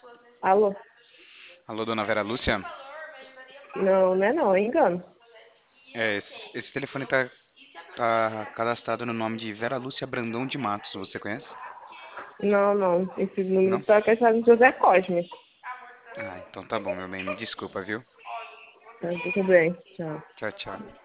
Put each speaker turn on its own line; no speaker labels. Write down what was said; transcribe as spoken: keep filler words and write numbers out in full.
Alô?
Alô, dona Vera Lúcia?
Não, não é não, é engano.
É, esse, esse telefone tá, tá cadastrado no nome de Vera Lúcia Brandão de Matos, você conhece?
Não, não. Esse número
Não?
tá casado com José Cosme.
Ah, então tá bom, meu bem, me desculpa, viu?
Tá, tudo bem. Tchau.
Tchau, tchau.